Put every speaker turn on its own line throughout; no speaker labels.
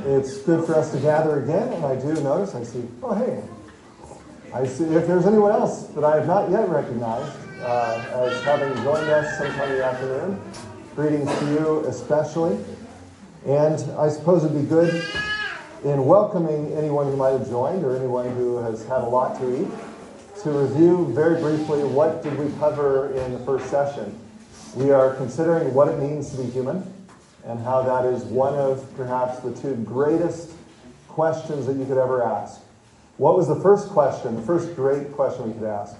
It's good for us to gather again, and I do notice, I see, oh hey, I see if there's anyone else that I have not yet recognized as having joined us sometime in the afternoon. Greetings to you especially. And I suppose it'd be good in welcoming anyone who might have joined or anyone who has had a lot to eat to review very briefly what did we cover in the first session. We are considering what it means to be human and how that is one of perhaps the two greatest questions that you could ever ask. What was the first question, the first great question we could ask?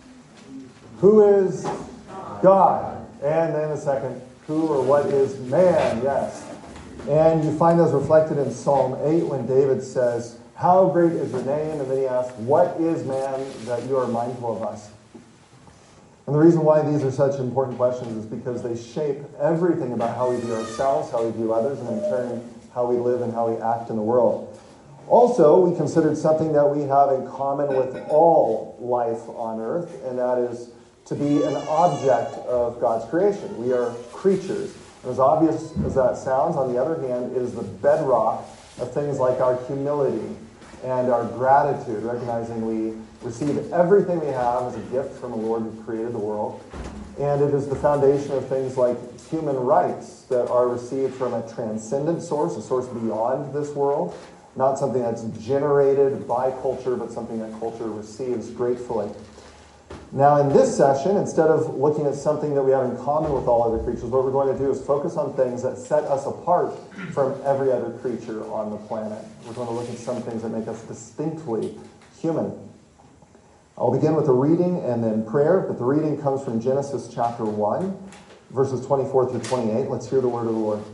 Who is God? And then the second, who or what is man? Yes. And you find those reflected in Psalm 8 when David says, how great is your name? And then he asks, what is man that you are mindful of us? And the reason why these are such important questions is because they shape everything about how we view ourselves, how we view others, and in turn, how we live and how we act in the world. Also, we considered something that we have in common with all life on earth, and that is to be an object of God's creation. We are creatures. And as obvious as that sounds, on the other hand, it is the bedrock of things like our humility and our gratitude, recognizing we receive everything we have as a gift from the Lord who created the world. And it is the foundation of things like human rights that are received from a transcendent source, a source beyond this world, not something that's generated by culture, but something that culture receives gratefully. Now, in this session, instead of looking at something that we have in common with all other creatures, what we're going to do is focus on things that set us apart from every other creature on the planet. We're going to look at some things that make us distinctly human. I'll begin with a reading and then prayer, but the reading comes from Genesis chapter 1, verses 24 through 28. Let's hear the word of the Lord.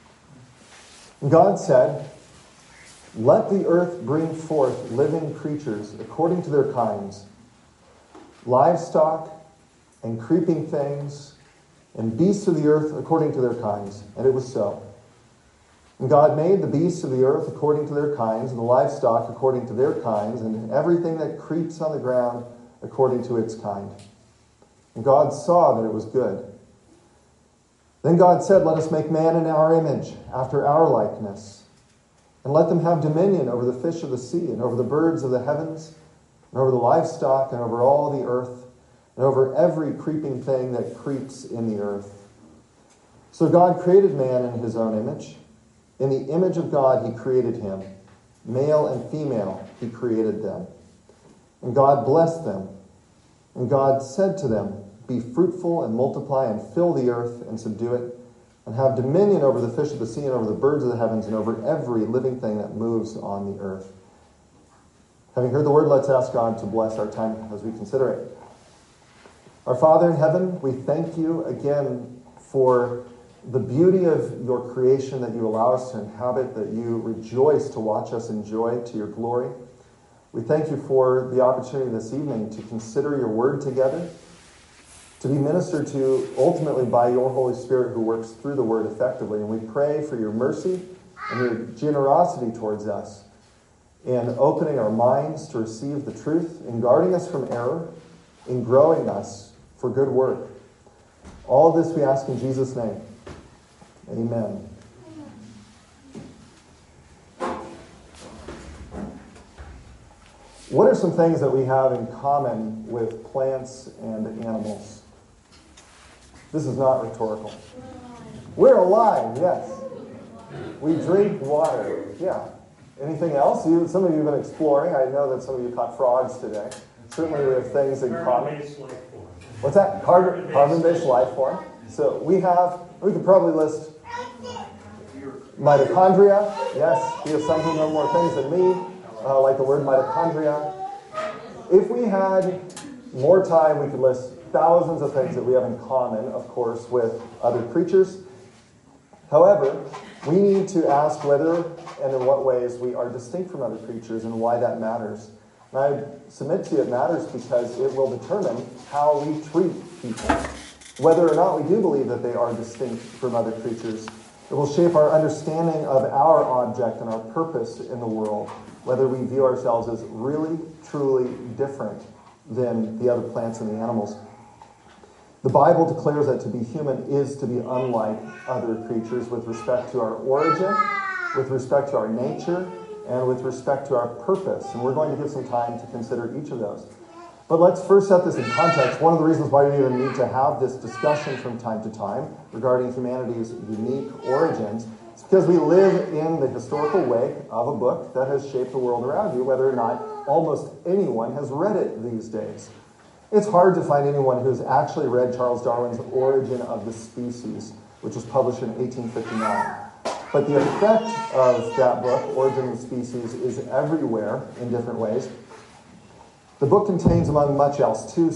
And God said, let the earth bring forth living creatures according to their kinds, livestock and creeping things, and beasts of the earth according to their kinds. And it was so. And God made the beasts of the earth according to their kinds, and the livestock according to their kinds, and everything that creeps on the ground according to its kind. And God saw that it was good. Then God said, let us make man in our image, after our likeness, and let them have dominion over the fish of the sea, and over the birds of the heavens, and over the livestock, and over all the earth, and over every creeping thing that creeps in the earth. So God created man in his own image. In the image of God he created him. Male and female he created them. And God blessed them. And God said to them, be fruitful and multiply and fill the earth and subdue it, and have dominion over the fish of the sea and over the birds of the heavens and over every living thing that moves on the earth. Having heard the word, let's ask God to bless our time as we consider it. Our Father in heaven, we thank you again for the beauty of your creation that you allow us to inhabit, that you rejoice to watch us enjoy to your glory. We thank you for the opportunity this evening to consider your word together, to be ministered to ultimately by your Holy Spirit who works through the word effectively. And we pray for your mercy and your generosity towards us in opening our minds to receive the truth, in guarding us from error, in growing us for good work. All of this we ask in Jesus' name. Amen. What are some things that we have in common with plants and animals? This is not rhetorical. We're alive, yes. We drink water, yeah. Anything else? Some of you have been exploring. I know that some of you caught frogs today. Certainly we have things in common.
Carbon-based life form.
What's that? Carbon-based life form. So we could probably list mitochondria. Yes, we have some who know more things than me, like the word mitochondria. If we had more time, we could list thousands of things that we have in common, of course, with other creatures. However, we need to ask whether and in what ways we are distinct from other creatures and why that matters. And I submit to you it matters because it will determine how we treat people. Whether or not we do believe that they are distinct from other creatures, it will shape our understanding of our object and our purpose in the world, whether we view ourselves as really, truly different than the other plants and the animals. The Bible declares that to be human is to be unlike other creatures with respect to our origin with respect to our nature, and with respect to our purpose. And we're going to give some time to consider each of those. But let's first set this in context. One of the reasons why we even need to have this discussion from time to time regarding humanity's unique origins is because we live in the historical wake of a book that has shaped the world around you, whether or not almost anyone has read it these days. It's hard to find anyone who's actually read Charles Darwin's Origin of the Species, which was published in 1859. But the effect of that book, Origin of the Species, is everywhere in different ways. The book contains, among much else, two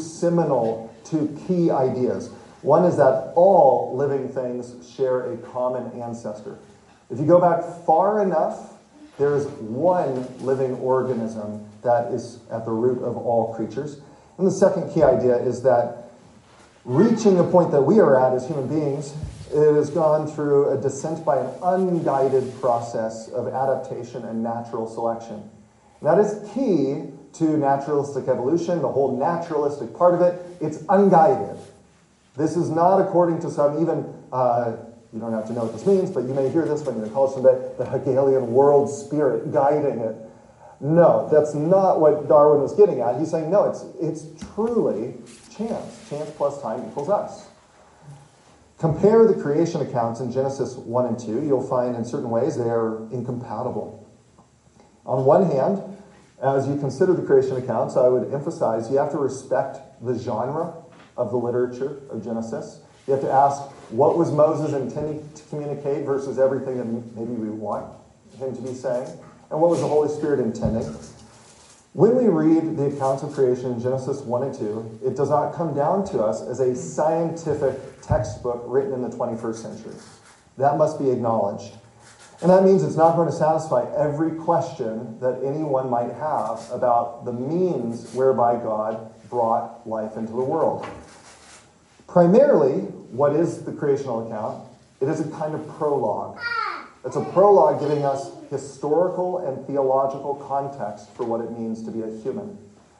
key ideas. One is that all living things share a common ancestor. If you go back far enough, there is one living organism that is at the root of all creatures. And the second key idea is that reaching the point that we are at as human beings, it has gone through a descent by an unguided process of adaptation and natural selection. And that is key to naturalistic evolution, the whole naturalistic part of it. It's unguided. This is not according to some even, you don't have to know what this means, but you may hear this when you're in college someday, the Hegelian world spirit guiding it. No, that's not what Darwin was getting at. He's saying, no, it's truly chance. Chance plus time equals us. Compare the creation accounts in Genesis 1 and 2. You'll find in certain ways they are incompatible. On one hand, as you consider the creation accounts, I would emphasize you have to respect the genre of the literature of Genesis. You have to ask, what was Moses intending to communicate versus everything that maybe we want him to be saying? And what was the Holy Spirit intending? When we read the accounts of creation in Genesis 1 and 2, it does not come down to us as a scientific textbook written in the 21st century. That must be acknowledged. And that means it's not going to satisfy every question that anyone might have about the means whereby God brought life into the world. Primarily, what is the creational account? It is a kind of prologue. It's a prologue giving us historical and theological context for what it means to be a human.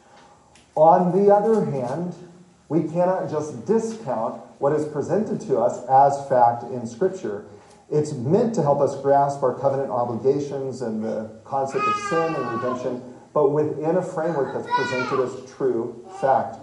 On the other hand, we cannot just discount what is presented to us as fact in Scripture. It's meant to help us grasp our covenant obligations and the concept of sin and redemption, but within a framework that's presented as true fact.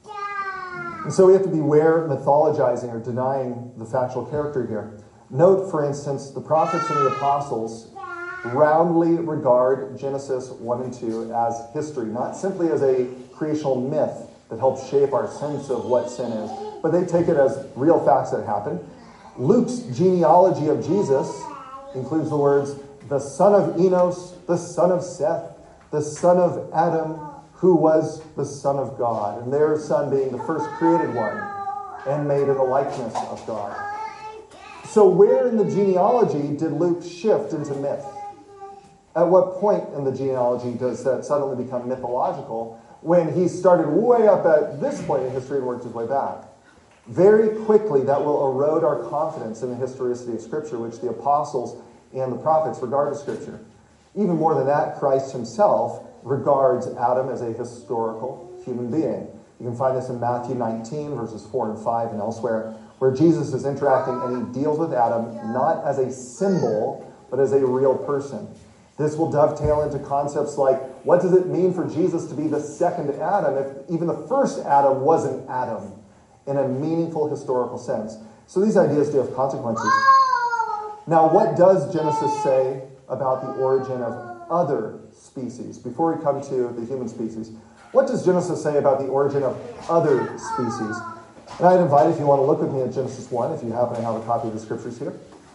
And so we have to beware mythologizing or denying the factual character here. Note, for instance, the prophets and the apostles roundly regard Genesis 1 and 2 as history, not simply as a creational myth that helps shape our sense of what sin is, but they take it as real facts that happen. Luke's genealogy of Jesus includes the words, the son of Enos, the son of Seth, the son of Adam, who was the son of God. And their son being the first created one and made in the likeness of God. So where in the genealogy did Luke shift into myth? At what point in the genealogy does that suddenly become mythological when he started way up at this point in history and worked his way back? Very quickly, that will erode our confidence in the historicity of Scripture, which the apostles and the prophets regard as Scripture. Even more than that, Christ himself regards Adam as a historical human being. You can find this in Matthew 19, verses 4 and 5 and elsewhere, where Jesus is interacting and he deals with Adam not as a symbol, but as a real person. This will dovetail into concepts like, what does it mean for Jesus to be the second Adam if even the first Adam wasn't Adam in a meaningful historical sense? So these ideas do have consequences. Now, what does Genesis say about the origin of other species? Before we come to the human species, what does Genesis say about the origin of other species? And I'd invite, if you want to look with me at Genesis 1, if you happen to have a copy of the scriptures here.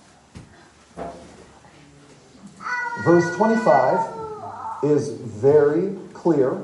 Verse 25 is very clear.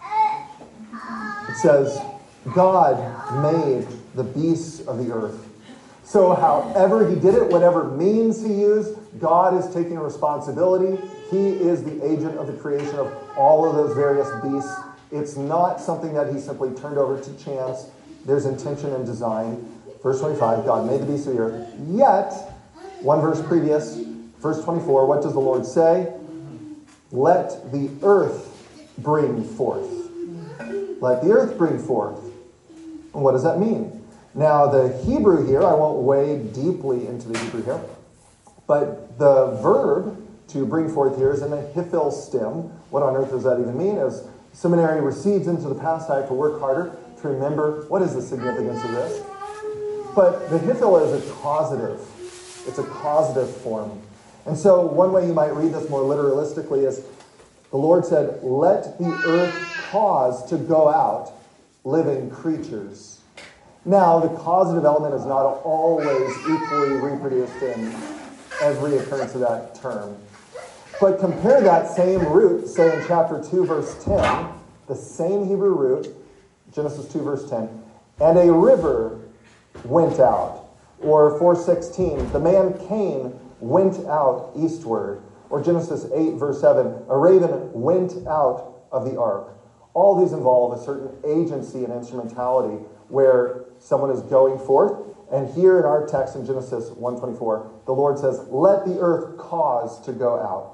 It says, God made the beasts of the earth. So however he did it, whatever means he used, God is taking responsibility. He is the agent of the creation of all of those various beasts. It's not something that he simply turned over to chance. There's intention and design. Verse 25, God made the beasts of the earth. Yet, one verse previous, verse 24, what does the Lord say? Let the earth bring forth. Let the earth bring forth. And what does that mean? Now, the Hebrew here, I won't wade deeply into the Hebrew here, But the verb to bring forth here is in the hifil stem. What on earth does that even mean? As seminary recedes into the past, I have to work harder to remember what is the significance of this. But the hifil is a causative. It's a causative form. And so one way you might read this more literalistically is the Lord said, let the earth cause to go out living creatures. Now, the causative element is not always equally reproduced in every occurrence of that term. But compare that same root, say in chapter 2, verse 10, the same Hebrew root, Genesis 2, verse 10, and a river went out. Or 4:16, the man Cain went out eastward. Or Genesis 8, verse 7, a raven went out of the ark. All these involve a certain agency and instrumentality where someone is going forth. And here in our text in Genesis 1:24, the Lord says, let the earth cause to go out.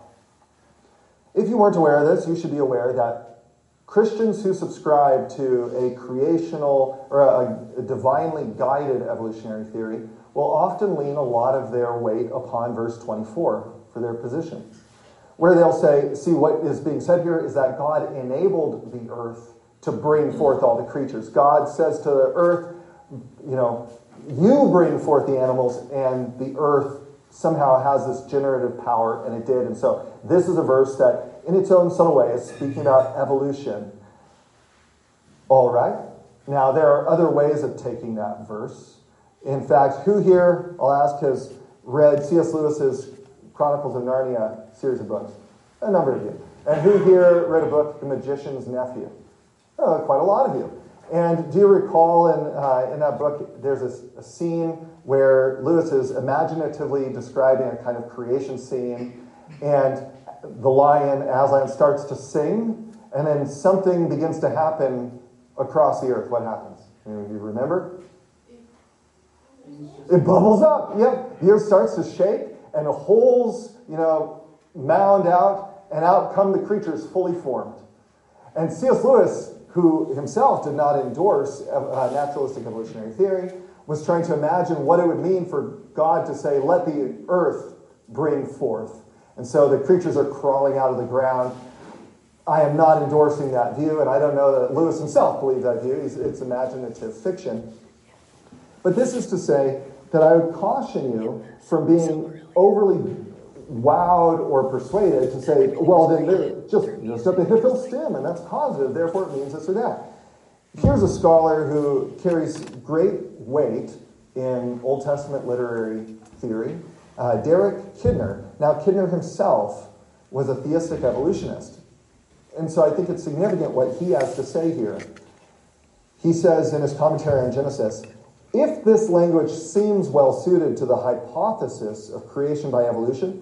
If you weren't aware of this, you should be aware that Christians who subscribe to a creational or a divinely guided evolutionary theory will often lean a lot of their weight upon verse 24 for their position, where they'll say, see, what is being said here is that God enabled the earth to bring forth all the creatures. God says to the earth, you bring forth the animals, and the earth somehow has this generative power, and it did. And so this is a verse that, in its own subtle way, is speaking about evolution. All right. Now, there are other ways of taking that verse. In fact, who here, I'll ask, has read C.S. Lewis's Chronicles of Narnia series of books? A number of you. And who here read a book, The Magician's Nephew? Oh, quite a lot of you. And do you recall in that book, there's a scene where Lewis is imaginatively describing a kind of creation scene, and the lion, Aslan, starts to sing, and then something begins to happen across the earth. What happens? Do you remember? It bubbles up. Yep. The earth starts to shake, and holes, mound out, and out come the creatures fully formed. And C.S. Lewis, who himself did not endorse naturalistic evolutionary theory, was trying to imagine what it would mean for God to say, let the earth bring forth. And so the creatures are crawling out of the ground. I am not endorsing that view, and I don't know that Lewis himself believed that view. It's imaginative fiction. But this is to say that I would caution you from being overly wowed or persuaded to say, well, then just up the hifil stem, and that's causative, therefore it means this or that. Here's a scholar who carries great weight in Old Testament literary theory, Derek Kidner. Now, Kidner himself was a theistic evolutionist. And so I think it's significant what he has to say here. He says in his commentary on Genesis, if this language seems well suited to the hypothesis of creation by evolution,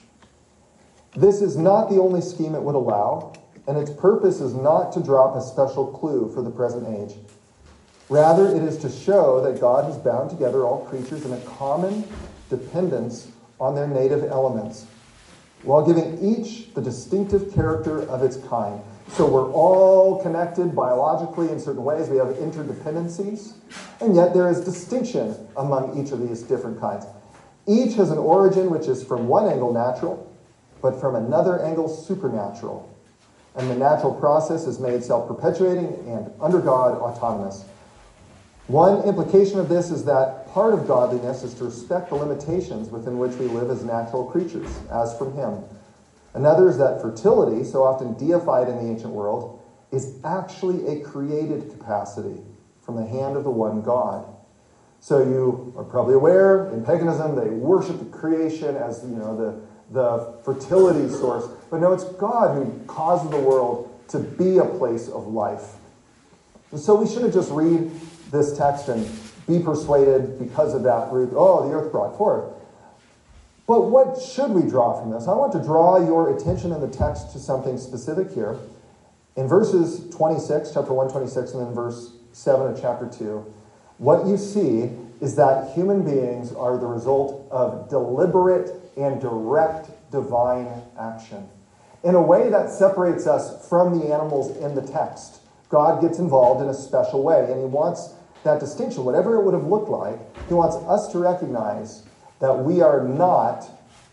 this is not the only scheme it would allow, and its purpose is not to drop a special clue for the present age. Rather, it is to show that God has bound together all creatures in a common dependence on their native elements, while giving each the distinctive character of its kind. So we're all connected biologically in certain ways. We have interdependencies, and yet there is distinction among each of these different kinds. Each has an origin which is from one angle natural, but from another angle supernatural. And the natural process is made self-perpetuating and, under God, autonomous. One implication of this is that part of godliness is to respect the limitations within which we live as natural creatures, as from Him. Another is that fertility, so often deified in the ancient world, is actually a created capacity from the hand of the one God. So you are probably aware, in paganism, they worship the creation as, the fertility source. But no, it's God who causes the world to be a place of life. And so we shouldn't just read this text and be persuaded because of that root, the earth brought forth. But what should we draw from this? I want to draw your attention in the text to something specific here. In verses 26, chapter 126, and then verse 7 of chapter 2, what you see is that human beings are the result of deliberate and direct divine action in a way that separates us from the animals in the text. God gets involved in a special way, and He wants that distinction, whatever it would have looked like. He wants us to recognize that we are not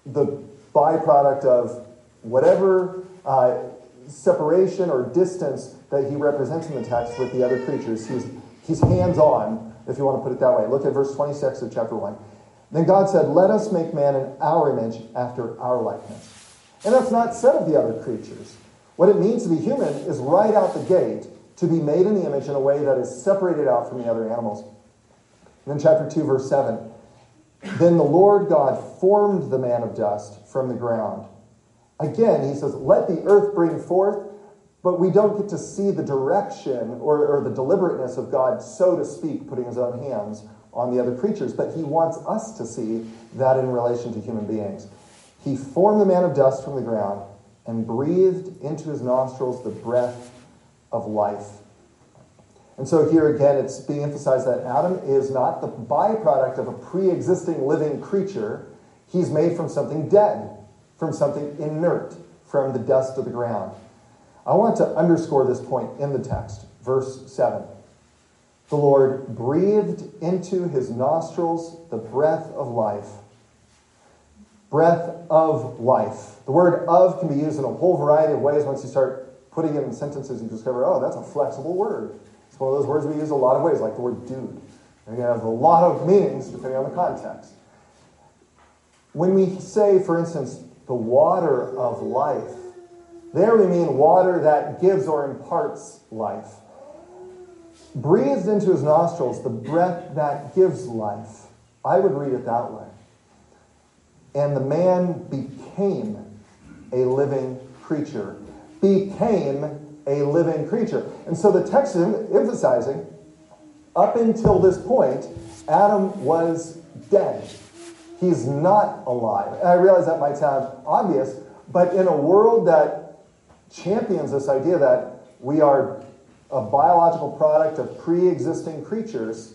the byproduct of whatever separation or distance that he represents in the text with the other creatures. He's hands-on, if you want to put it that way. Look at verse 26 of chapter 1. Then God said, let us make man in our image after our likeness. And that's not said of the other creatures. What it means to be human is right out the gate to be made in the image in a way that is separated out from the other animals. And then chapter 2, verse 7. Then the Lord God formed the man of dust from the ground. Again, he says, let the earth bring forth, but we don't get to see the direction or the deliberateness of God, so to speak, putting his own hands on the other creatures. But he wants us to see that in relation to human beings. He formed the man of dust from the ground and breathed into his nostrils the breath of life. And so here again, it's being emphasized that Adam is not the byproduct of a pre-existing living creature. He's made from something dead, from something inert, from the dust of the ground. I want to underscore this point in the text. Verse 7. The Lord breathed into his nostrils the breath of life. Breath of life. The word of can be used in a whole variety of ways. Once you start putting it in sentences, you discover, oh, that's a flexible word. It's one of those words we use a lot of ways, like the word dude. And you have a lot of meanings depending on the context. When we say, for instance, the water of life, there we mean water that gives or imparts life. Breathed into his nostrils the breath that gives life. I would read it that way. And the man became a living creature. Became a living creature. And so the text is emphasizing, up until this point, Adam was dead. He's not alive. And I realize that might sound obvious, but in a world that champions this idea that we are a biological product of pre-existing creatures,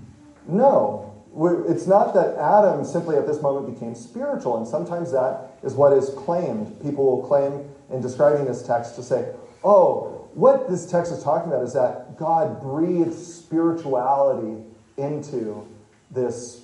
no. It's not that Adam simply at this moment became spiritual, and sometimes that is what is claimed. People will claim in describing this text to say, oh, what this text is talking about is that God breathed spirituality into this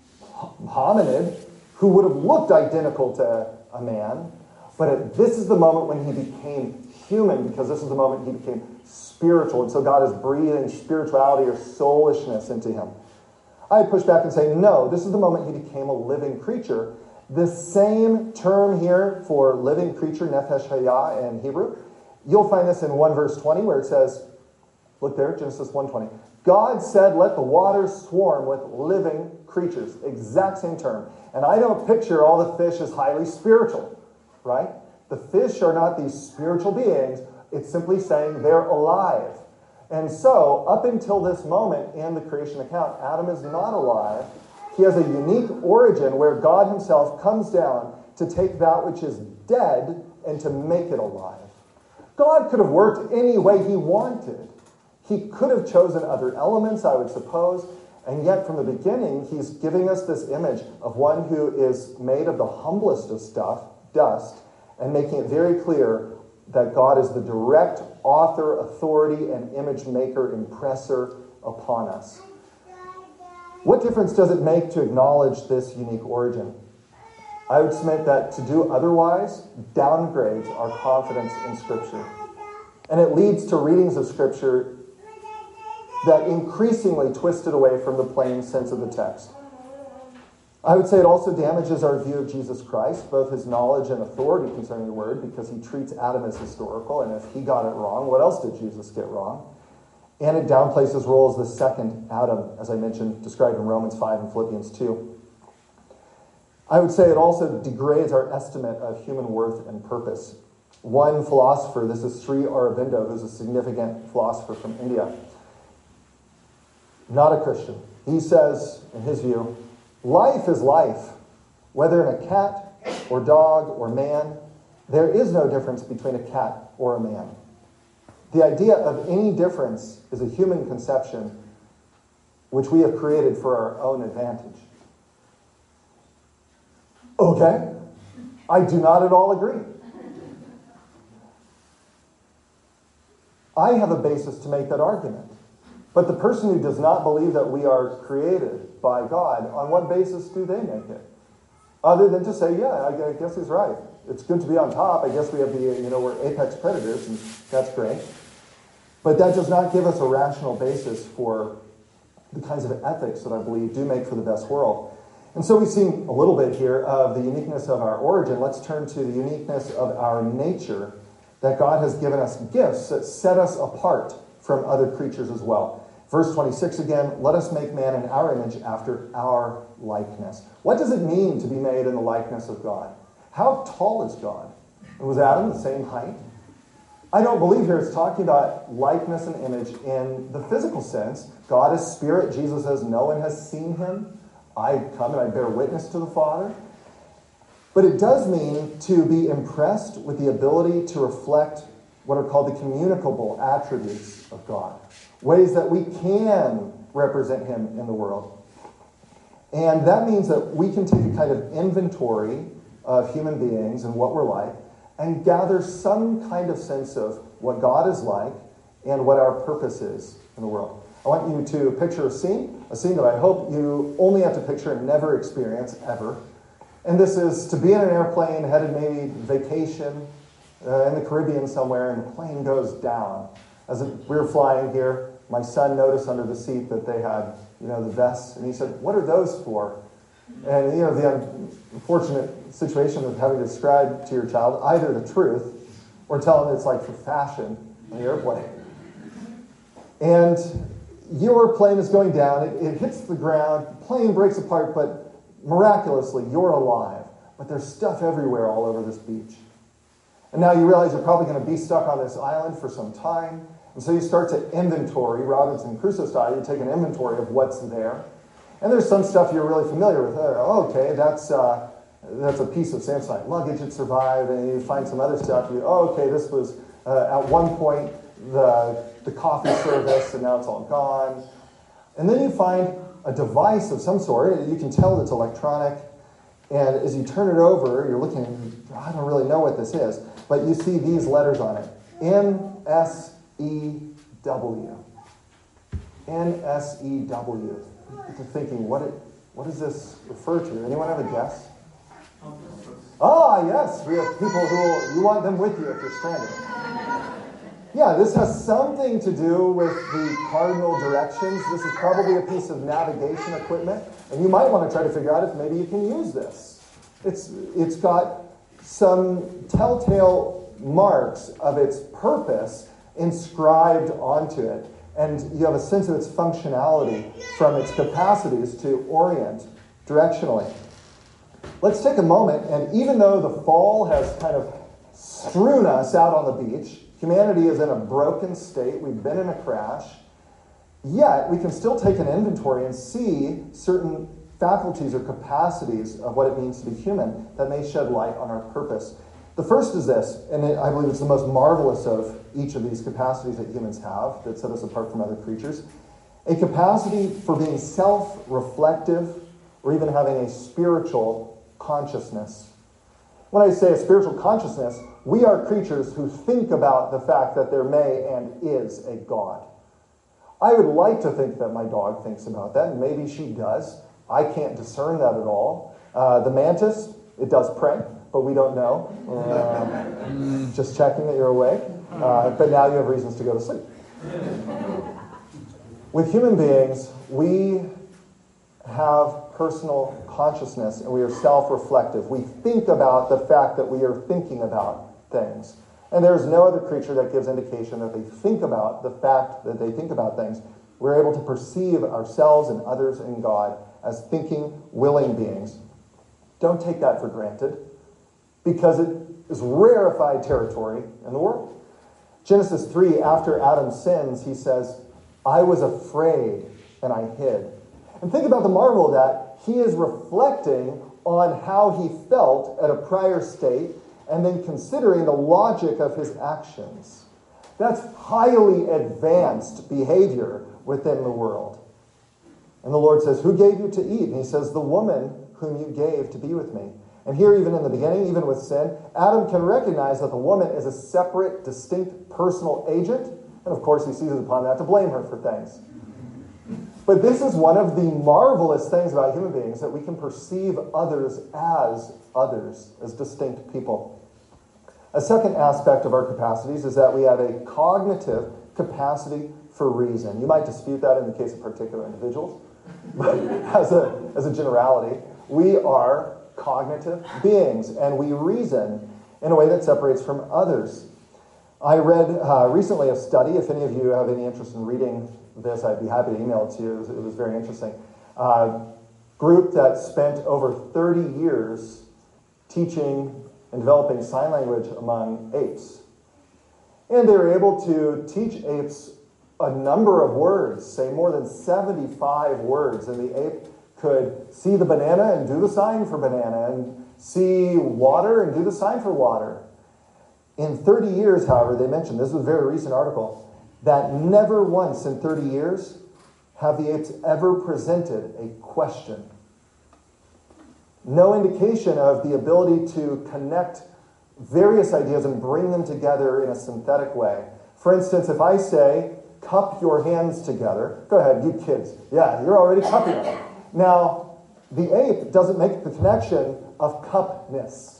hominid who would have looked identical to a man, but this is the moment when he became human, because this is the moment he became spiritual, and so God is breathing spirituality or soulishness into him. I push back and say, no, this is the moment he became a living creature. The same term here for living creature, nefesh hayah in Hebrew, you'll find this in 1 verse 20 where it says, look there, Genesis 1:20. God said, let the waters swarm with living creatures. Exact same term. And I don't picture all the fish as highly spiritual, right? The fish are not these spiritual beings. It's simply saying they're alive. And so, up until this moment in the creation account, Adam is not alive. He has a unique origin where God himself comes down to take that which is dead and to make it alive. God could have worked any way he wanted. He could have chosen other elements, I would suppose, and yet from the beginning, he's giving us this image of one who is made of the humblest of stuff, dust, and making it very clear that God is the direct author, authority, and image maker, impressor upon us. What difference does it make to acknowledge this unique origin? I would submit that to do otherwise downgrades our confidence in Scripture. And it leads to readings of Scripture that increasingly twist it away from the plain sense of the text. I would say it also damages our view of Jesus Christ, both his knowledge and authority concerning the Word, because he treats Adam as historical, and if he got it wrong, what else did Jesus get wrong? And it downplays his role as the second Adam, as I mentioned, described in Romans 5 and Philippians 2. I would say it also degrades our estimate of human worth and purpose. One philosopher, this is Sri Aurobindo, who's a significant philosopher from India, not a Christian. He says, in his view, life is life. Whether in a cat or dog or man, there is no difference between a cat or a man. The idea of any difference is a human conception which we have created for our own advantage. Okay, I do not at all agree. I have a basis to make that argument. But the person who does not believe that we are created by God, on what basis do they make it? other than to say, yeah, I guess he's right. It's good to be on top. I guess we have we're apex predators, and that's great. But that does not give us a rational basis for the kinds of ethics that I believe do make for the best world. And so we've seen a little bit here of the uniqueness of our origin. Let's turn to the uniqueness of our nature, that God has given us gifts that set us apart from other creatures as well. Verse 26 again, let us make man in our image after our likeness. What does it mean to be made in the likeness of God? How tall is God? And was Adam the same height? I don't believe here it's talking about likeness and image in the physical sense. God is spirit. Jesus says, no one has seen him. I come and I bear witness to the Father. But it does mean to be impressed with the ability to reflect what are called the communicable attributes of God. Ways that we can represent him in the world. And that means that we can take a kind of inventory of human beings and what we're like, and gather some kind of sense of what God is like and what our purpose is in the world. I want you to picture a scene that I hope you only have to picture and never experience ever. And this is to be in an airplane headed maybe vacation in the Caribbean somewhere, and the plane goes down. As we were flying here, my son noticed under the seat that they had, the vests, and he said, "What are those for?" And the unfortunate situation of having to describe to your child either the truth or tell them it's like for fashion on the airplane. And your plane is going down, it hits the ground, the plane breaks apart, but miraculously you're alive. But there's stuff everywhere all over this beach. And now you realize you're probably going to be stuck on this island for some time. And so you start to inventory, Robinson Crusoe style, you take an inventory of what's there. And there's some stuff you're really familiar with. Okay, that's a piece of Samsonite luggage that survived, and you find some other stuff. Okay, this was at one point the coffee service, and now it's all gone. And then you find a device of some sort. You can tell it's electronic. And as you turn it over, you're looking, I don't really know what this is, but you see these letters on it. NSEW. NSEW. To thinking, what does this refer to? Anyone have a guess? Yes, we have people who you want them with you if you're stranded. Yeah, this has something to do with the cardinal directions. This is probably a piece of navigation equipment, and you might want to try to figure out if maybe you can use this. It's got some telltale marks of its purpose inscribed onto it. And you have a sense of its functionality from its capacities to orient directionally. Let's take a moment, and even though the fall has kind of strewn us out on the beach, humanity is in a broken state, we've been in a crash, yet we can still take an inventory and see certain faculties or capacities of what it means to be human that may shed light on our purpose. The first is this, and I believe it's the most marvelous of each of these capacities that humans have that set us apart from other creatures. A capacity for being self-reflective or even having a spiritual consciousness. When I say a spiritual consciousness, we are creatures who think about the fact that there may and is a God. I would like to think that my dog thinks about that, and maybe she does. I can't discern that at all. The mantis, it does pray, but we don't know. Just checking that you're awake. But now you have reasons to go to sleep. With human beings, we have personal consciousness and we are self-reflective. We think about the fact that we are thinking about things. And there's no other creature that gives indication that they think about the fact that they think about things. We're able to perceive ourselves and others in God as thinking, willing beings. Don't take that for granted, because it is rarefied territory in the world. Genesis 3, after Adam sins, he says, I was afraid and I hid. And think about the marvel of that. He is reflecting on how he felt at a prior state and then considering the logic of his actions. That's highly advanced behavior within the world. And the Lord says, who gave you to eat? And he says, the woman whom you gave to be with me. And here, even in the beginning, even with sin, Adam can recognize that the woman is a separate, distinct, personal agent. And of course, he seizes upon that to blame her for things. But this is one of the marvelous things about human beings, that we can perceive others, as distinct people. A second aspect of our capacities is that we have a cognitive capacity for reason. You might dispute that in the case of particular individuals, but as a generality, we are cognitive beings, and we reason in a way that separates from others. I read recently a study. If any of you have any interest in reading this, I'd be happy to email it to you. It was very interesting. Group that spent over 30 years teaching and developing sign language among apes. And they were able to teach apes a number of words, say more than 75 words, and the ape could see the banana and do the sign for banana, and see water and do the sign for water. In 30 years, however, they mentioned, this was a very recent article, that never once in 30 years have the apes ever presented a question. No indication of the ability to connect various ideas and bring them together in a synthetic way. For instance, if I say, cup your hands together, go ahead, you kids. Yeah, you're already cupping them. Now, the ape doesn't make the connection of cupness.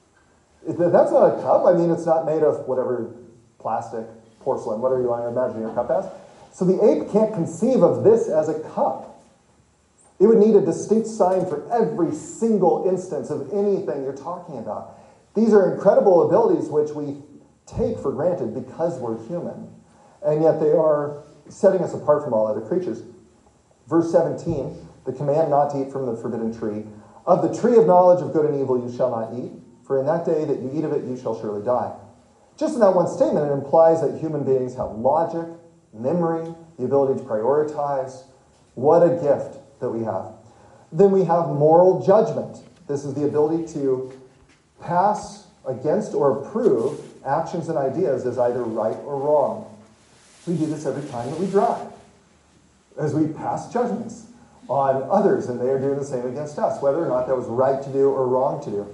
That's not a cup. I mean, it's not made of whatever plastic, porcelain, whatever you want to imagine your cup as. So the ape can't conceive of this as a cup. It would need a distinct sign for every single instance of anything you're talking about. These are incredible abilities which we take for granted because we're human. And yet they are setting us apart from all other creatures. Verse 17, the command not to eat from the forbidden tree. Of the tree of knowledge of good and evil you shall not eat, for in that day that you eat of it you shall surely die. Just in that one statement, it implies that human beings have logic, memory, the ability to prioritize. What a gift that we have. Then we have moral judgment. This is the ability to pass against or approve actions and ideas as either right or wrong. We do this every time that we drive, as we pass judgments on others, and they are doing the same against us, whether or not that was right to do or wrong to do.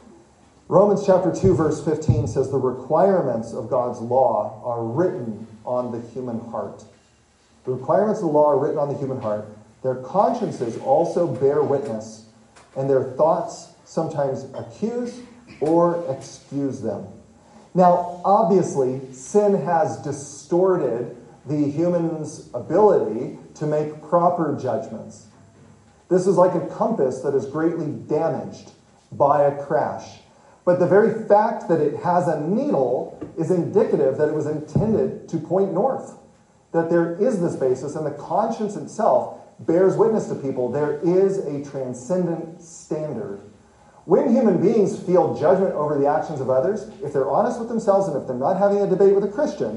Romans chapter 2, verse 15 says, the requirements of God's law are written on the human heart. The requirements of the law are written on the human heart. Their consciences also bear witness, and their thoughts sometimes accuse or excuse them. Now, obviously, sin has distorted the human's ability to make proper judgments. This is like a compass that is greatly damaged by a crash. But the very fact that it has a needle is indicative that it was intended to point north. That there is this basis, and the conscience itself bears witness to people. There is a transcendent standard. When human beings feel judgment over the actions of others, if they're honest with themselves and if they're not having a debate with a Christian,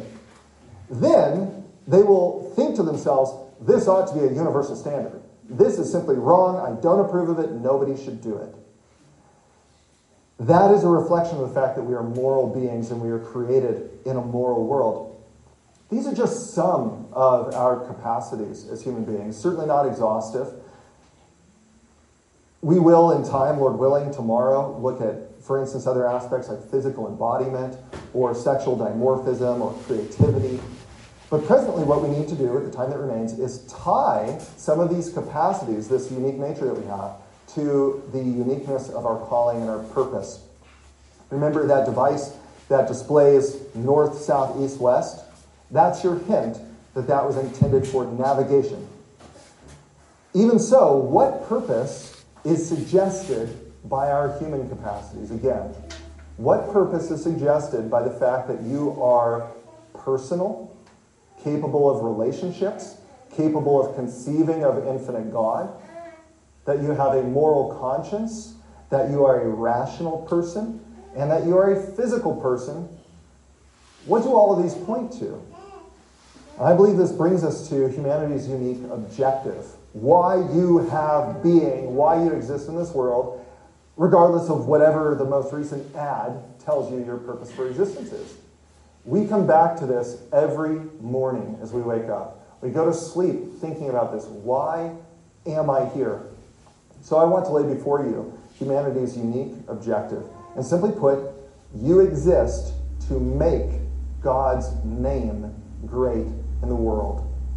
then they will think to themselves, this ought to be a universal standard. This is simply wrong. I don't approve of it. Nobody should do it. That is a reflection of the fact that we are moral beings and we are created in a moral world. These are just some of our capacities as human beings, certainly not exhaustive. We will, in time, Lord willing, tomorrow, look at, for instance, other aspects like physical embodiment or sexual dimorphism or creativity. But presently, what we need to do at the time that remains is tie some of these capacities, this unique nature that we have, to the uniqueness of our calling and our purpose. Remember that device that displays north, south, east, west? That's your hint that that was intended for navigation. Even so, what purpose is suggested by our human capacities? Again, what purpose is suggested by the fact that you are personal, capable of relationships, capable of conceiving of infinite God, that you have a moral conscience, that you are a rational person, and that you are a physical person? What do all of these point to? I believe this brings us to humanity's unique objective. Why you have being, why you exist in this world, regardless of whatever the most recent ad tells you your purpose for existence is. We come back to this every morning as we wake up. We go to sleep thinking about this. Why am I here? So I want to lay before you humanity's unique objective. And simply put, you exist to make God's name great in the world.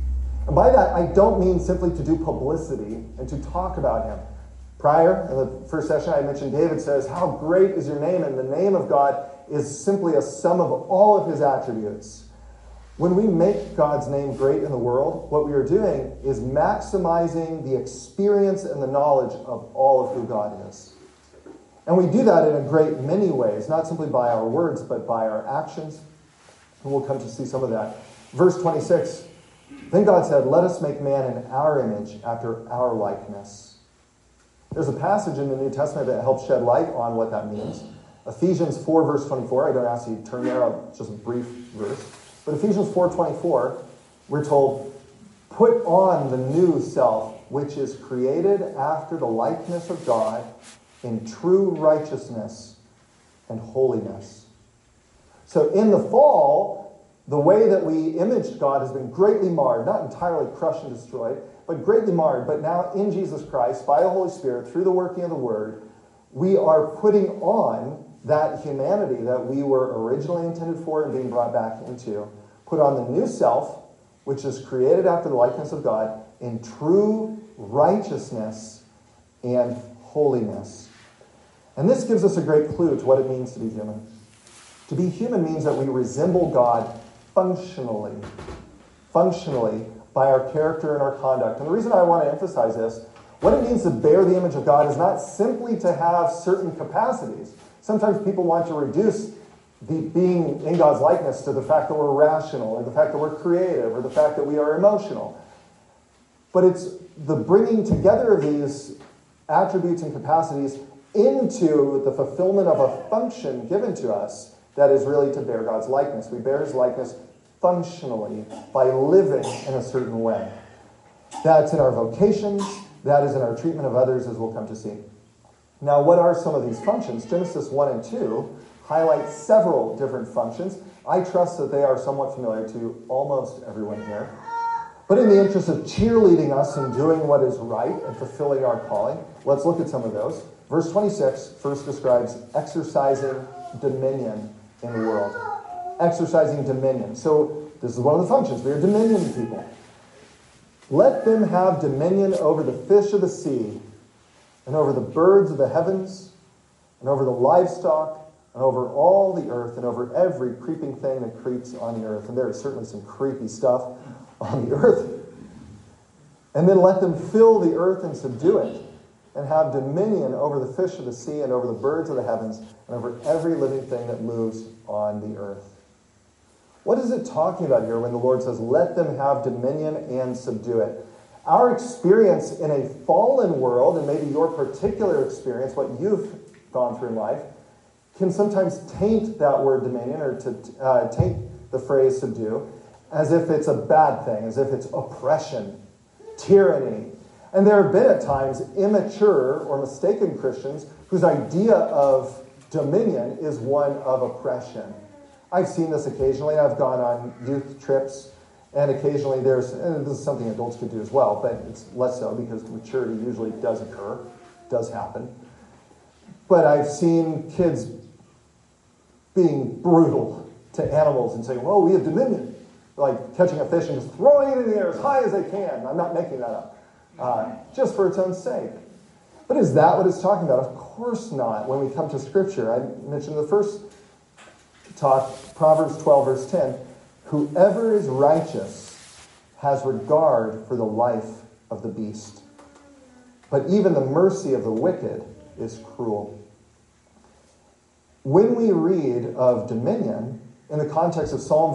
And by that, I don't mean simply to do publicity and to talk about him. Prior, in the first session, I mentioned David says, how great is your name? And the name of God is simply a sum of all of his attributes. When we make God's name great in the world, what we are doing is maximizing the experience and the knowledge of all of who God is. And we do that in a great many ways, not simply by our words, but by our actions. And we'll come to see some of that. Verse 26, then God said, let us make man in our image after our likeness. There's a passage in the New Testament that helps shed light on what that means. Ephesians 4, verse 24. I don't ask you to turn there, just a brief verse. But Ephesians 4:24, we're told, put on the new self, which is created after the likeness of God in true righteousness and holiness. So in the fall, the way that we imaged God has been greatly marred, not entirely crushed and destroyed, but greatly marred. But now in Jesus Christ, by the Holy Spirit, through the working of the Word, we are putting on that humanity that we were originally intended for and being brought back into. Put on the new self, which is created after the likeness of God, in true righteousness and holiness. And this gives us a great clue to what it means to be human. To be human means that we resemble God functionally by our character and our conduct. And the reason I want to emphasize this, what it means to bear the image of God is not simply to have certain capacities. Sometimes people want to reduce the being in God's likeness to the fact that we're rational, or the fact that we're creative, or the fact that we are emotional. But it's the bringing together of these attributes and capacities into the fulfillment of a function given to us that is really to bear God's likeness. We bear his likeness functionally by living in a certain way. That's in our vocations. That is in our treatment of others, as we'll come to see. Now, what are some of these functions? Genesis 1 and 2 highlight several different functions. I trust that they are somewhat familiar to almost everyone here. But in the interest of cheerleading us and doing what is right and fulfilling our calling, let's look at some of those. Verse 26 first describes exercising dominion in the world. Exercising dominion. So this is one of the functions. We are dominion people. Let them have dominion over the fish of the sea, and over the birds of the heavens, and over the livestock, and over all the earth, and over every creeping thing that creeps on the earth. And there is certainly some creepy stuff on the earth. And then let them fill the earth and subdue it, and have dominion over the fish of the sea, and over the birds of the heavens, and over every living thing that moves on the earth. What is it talking about here when the Lord says, let them have dominion and subdue it? Our experience in a fallen world, and maybe your particular experience, what you've gone through in life, can sometimes taint that word dominion, or to taint the phrase subdue, as if it's a bad thing, as if it's oppression, tyranny. And there have been at times immature or mistaken Christians whose idea of dominion is one of oppression. I've seen this occasionally. I've gone on youth trips, and occasionally and this is something adults could do as well, but it's less so because maturity usually does occur, does happen. But I've seen kids being brutal to animals and saying, well, we have dominion. Like catching a fish and just throwing it in the air as high as they can. I'm not making that up. Just for its own sake. But is that what it's talking about? Of course not when we come to Scripture. I mentioned the first talk, Proverbs 12, verse 10. Whoever is righteous has regard for the life of the beast. But even the mercy of the wicked is cruel. When we read of dominion, in the context of Psalm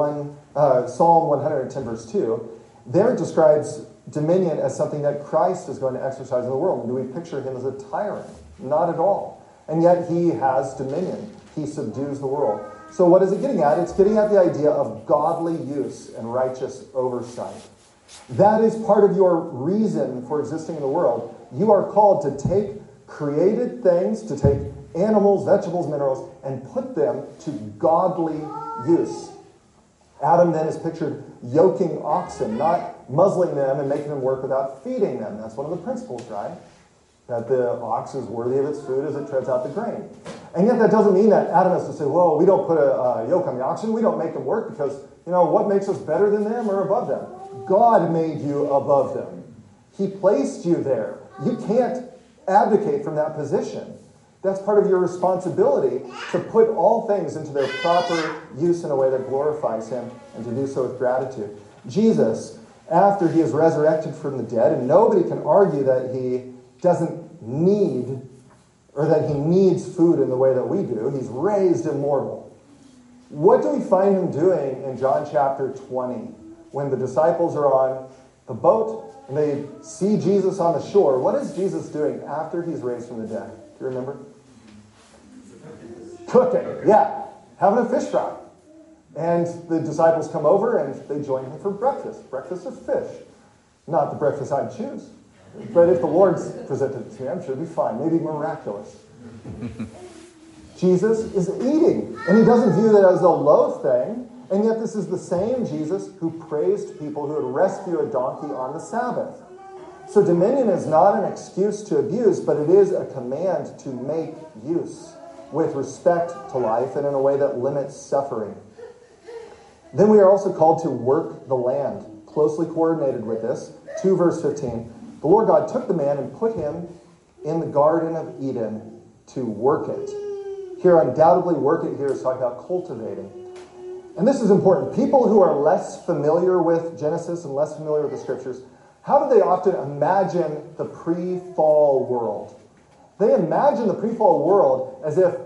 110, verse 2, there it describes dominion as something that Christ is going to exercise in the world. And do we picture him as a tyrant? Not at all. And yet he has dominion. He subdues the world. So what is it getting at? It's getting at the idea of godly use and righteous oversight. That is part of your reason for existing in the world. You are called to take created things, to take animals, vegetables, minerals, and put them to godly use. Adam then is pictured yoking oxen, not muzzling them and making them work without feeding them. That's one of the principles, right? That the ox is worthy of its food as it treads out the grain. And yet that doesn't mean that Adam has to say, well, we don't put a yoke on the oxen. We don't make them work because, what makes us better than them or above them? God made you above them. He placed you there. You can't abdicate from that position. That's part of your responsibility, to put all things into their proper use in a way that glorifies him, and to do so with gratitude. Jesus, after he is resurrected from the dead, and nobody can argue that he doesn't need, or that he needs food in the way that we do. He's raised immortal. What do we find him doing in John chapter 20 when the disciples are on the boat and they see Jesus on the shore? What is Jesus doing after he's raised from the dead? Do you remember? Cooking, yeah. Having a fish fry. And the disciples come over and they join him for breakfast. Breakfast of fish. Not the breakfast I'd choose. But if the Lord's presented it to me, I'm sure it'd be fine. Maybe miraculous. Jesus is eating. And he doesn't view that as a low thing. And yet this is the same Jesus who praised people who would rescue a donkey on the Sabbath. So dominion is not an excuse to abuse, but it is a command to make use with respect to life and in a way that limits suffering. Then we are also called to work the land, closely coordinated with this. 2 verse 15. The Lord God took the man and put him in the Garden of Eden to work it. Here, undoubtedly, work it here is talking about cultivating. And this is important. People who are less familiar with Genesis and less familiar with the Scriptures, how do they often imagine the pre-fall world? They imagine the pre-fall world as if,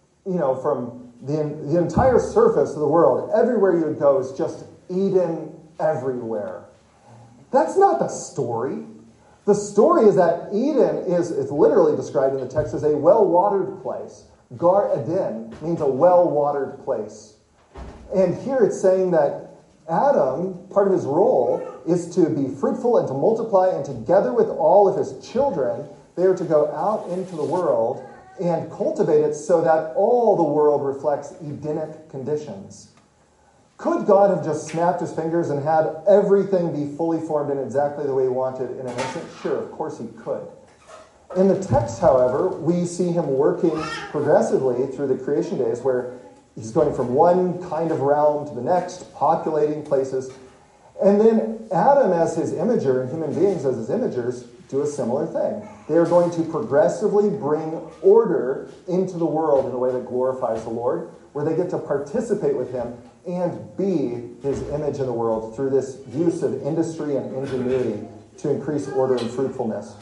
from the entire surface of the world, everywhere you would go is just Eden everywhere. That's not the story. The story is that Eden it's literally described in the text as a well-watered place. Gar Eden means a well-watered place. And here it's saying that Adam, part of his role, is to be fruitful and to multiply, and together with all of his children, they are to go out into the world and cultivate it so that all the world reflects Edenic conditions. Could God have just snapped his fingers and had everything be fully formed in exactly the way he wanted in an instant? Sure, of course he could. In the text, however, we see him working progressively through the creation days, where he's going from one kind of realm to the next, populating places. And then Adam, as his imager, and human beings as his imagers, do a similar thing. They are going to progressively bring order into the world in a way that glorifies the Lord, where they get to participate with him and be his image in the world through this use of industry and ingenuity to increase order and fruitfulness.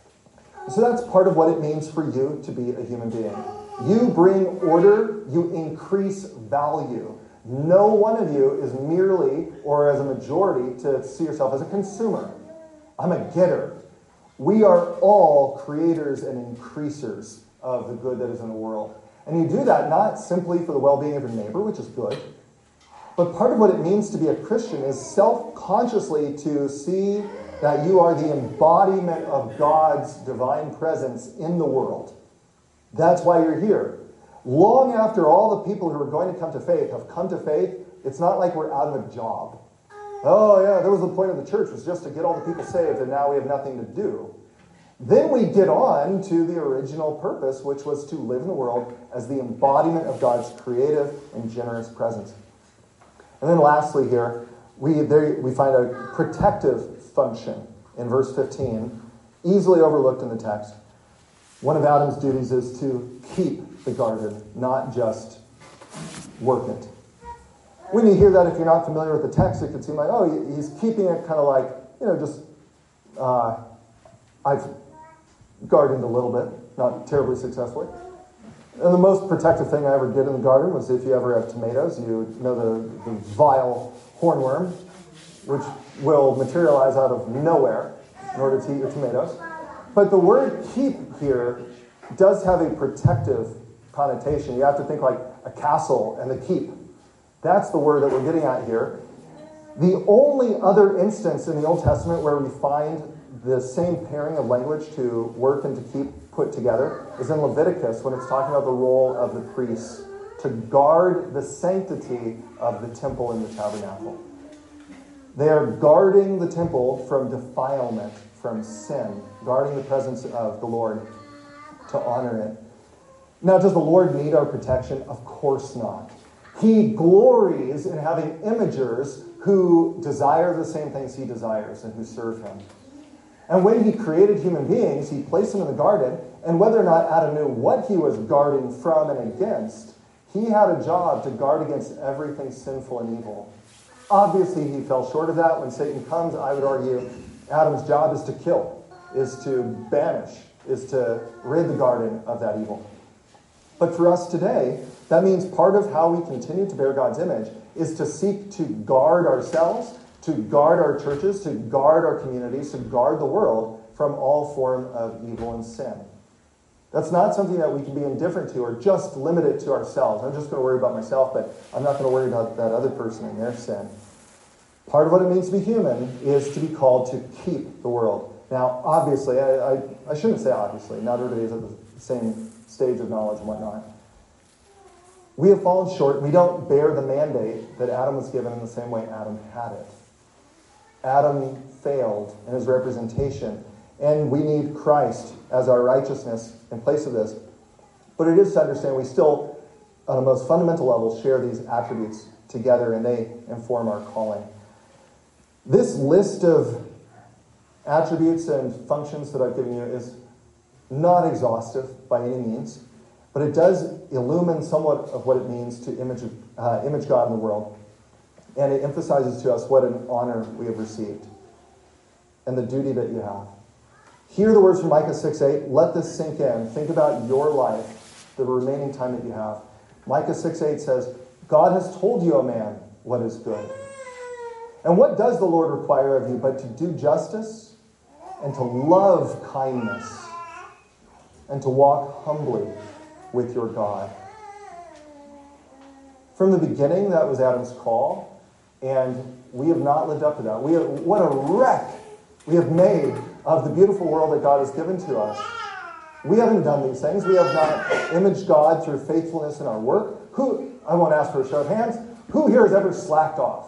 So that's part of what it means for you to be a human being. You bring order, you increase value. No one of you is merely, or as a majority, to see yourself as a consumer. I'm a getter. We are all creators and increasers of the good that is in the world. And you do that not simply for the well-being of your neighbor, which is good, but part of what it means to be a Christian is self-consciously to see that you are the embodiment of God's divine presence in the world. That's why you're here. Long after all the people who are going to come to faith have come to faith, it's not like we're out of a job. Oh yeah, that was the point of the church, was just to get all the people saved, and now we have nothing to do. Then we get on to the original purpose, which was to live in the world as the embodiment of God's creative and generous presence. And then lastly here, we find a protective function in verse 15, easily overlooked in the text. One of Adam's duties is to keep the garden, not just work it. When you hear that, if you're not familiar with the text, it could seem like, oh, he's keeping it kind of like, I've gardened a little bit, not terribly successfully. And the most protective thing I ever did in the garden was, if you ever have tomatoes, you know the vile hornworm, which will materialize out of nowhere in order to eat your tomatoes. But the word keep here does have a protective connotation. You have to think like a castle and the keep. That's the word that we're getting at here. The only other instance in the Old Testament where we find the same pairing of language to work and to keep put together is in Leviticus, when it's talking about the role of the priests to guard the sanctity of the temple and the tabernacle. They are guarding the temple from defilement, from sin, guarding the presence of the Lord to honor it. Now, does the Lord need our protection? Of course not. He glories in having imagers who desire the same things he desires and who serve him. And when he created human beings, he placed them in the garden, and whether or not Adam knew what he was guarding from and against, he had a job to guard against everything sinful and evil. Obviously, he fell short of that. When Satan comes, I would argue, Adam's job is to kill, is to banish, is to rid the garden of that evil. But for us today, that means part of how we continue to bear God's image is to seek to guard ourselves, to guard our churches, to guard our communities, to guard the world from all form of evil and sin. That's not something that we can be indifferent to or just limit it to ourselves. I'm just going to worry about myself, but I'm not going to worry about that other person and their sin. Part of what it means to be human is to be called to keep the world. Now, obviously, I shouldn't say obviously, not everybody is at the same stage of knowledge and whatnot. We have fallen short. We don't bear the mandate that Adam was given in the same way Adam had it. Adam failed in his representation, and we need Christ as our righteousness in place of this. But it is to understand we still, on a most fundamental level, share these attributes together, and they inform our calling. This list of attributes and functions that I've given you is not exhaustive by any means, but it does illumine somewhat of what it means to image God in the world. And it emphasizes to us what an honor we have received and the duty that you have. Hear the words from Micah 6:8. Let this sink in. Think about your life, the remaining time that you have. Micah 6:8 says, God has told you, O man, what is good. And what does the Lord require of you but to do justice and to love kindness and to walk humbly with your God? From the beginning, that was Adam's call, and we have not lived up to that. What a wreck we have made of the beautiful world that God has given to us. We haven't done these things. We have not imaged God through faithfulness in our work. I won't ask for a show of hands. Who here has ever slacked off?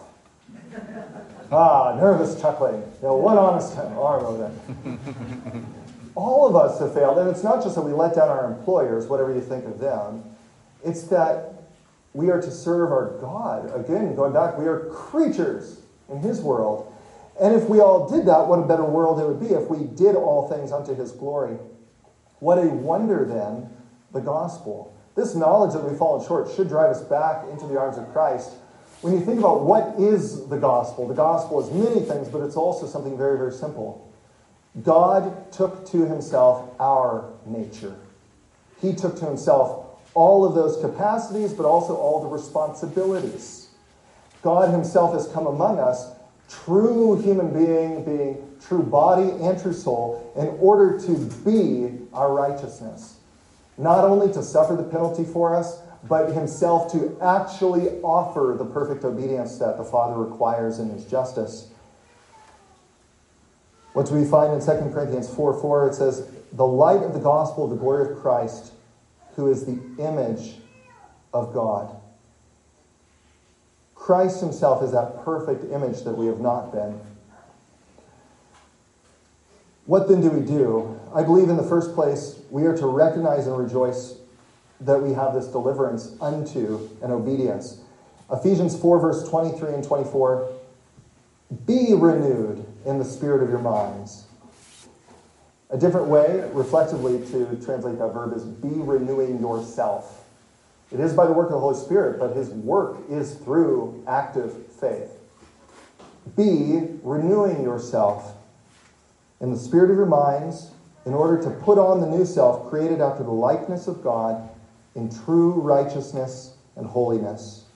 Nervous chuckling. One honest arm over there. All of us have failed, and it's not just that we let down our employers, whatever you think of them. It's that we are to serve our God. Again, going back, we are creatures in his world. And if we all did that, what a better world it would be if we did all things unto his glory. What a wonder, then, the gospel. This knowledge that we've fallen short should drive us back into the arms of Christ. When you think about what is the gospel is many things, but it's also something very, very simple. God took to himself our nature. He took to himself all of those capacities, but also all the responsibilities. God himself has come among us, true human being true body and true soul, in order to be our righteousness. Not only to suffer the penalty for us, but himself to actually offer the perfect obedience that the Father requires in his justice. What do we find in 2 Corinthians 4:4? It says, the light of the gospel of the glory of Christ, who is the image of God. Christ himself is that perfect image that we have not been. What then do we do? I believe in the first place, we are to recognize and rejoice that we have this deliverance unto an obedience. Ephesians 4, verse 23 and 24. Be renewed in the spirit of your minds. A different way, reflectively, to translate that verb is be renewing yourself. It is by the work of the Holy Spirit, but his work is through active faith. Be renewing yourself in the spirit of your minds in order to put on the new self created after the likeness of God in true righteousness and holiness.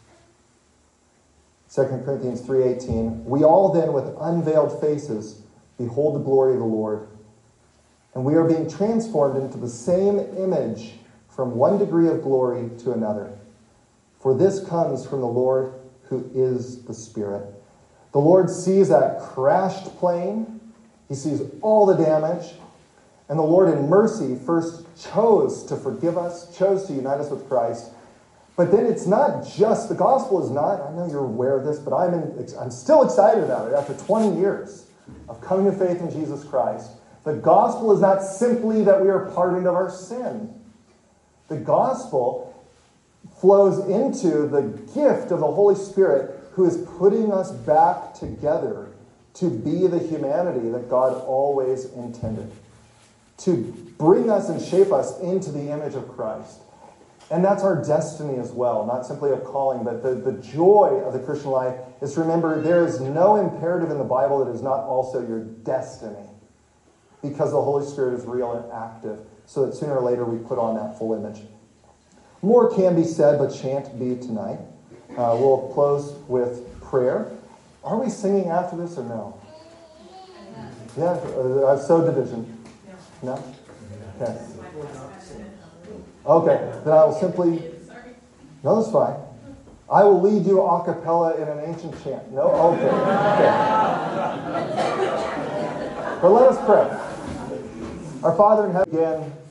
2 Corinthians 3:18. We all then with unveiled faces behold the glory of the Lord. And we are being transformed into the same image from one degree of glory to another. For this comes from the Lord who is the Spirit. The Lord sees that crashed plane. He sees all the damage. And the Lord in mercy first chose to forgive us, chose to unite us with Christ. But then it's not just, the gospel is not, I know you're aware of this, but I'm still excited about it after 20 years of coming to faith in Jesus Christ. The gospel is not simply that we are pardoned of our sin. The gospel, flows into the gift of the Holy Spirit who is putting us back together to be the humanity that God always intended, to bring us and shape us into the image of Christ. And that's our destiny as well, not simply a calling, but the joy of the Christian life is to remember there is no imperative in the Bible that is not also your destiny, because the Holy Spirit is real and active, so that sooner or later we put on that full image. More can be said, but shan't be tonight. We'll close with prayer. Are we singing after this or no? Yeah, so division. No? Okay. Okay, then I will simply... No, that's fine. I will lead you a cappella in an ancient chant. No? Okay. But let us pray. Our Father in heaven, again,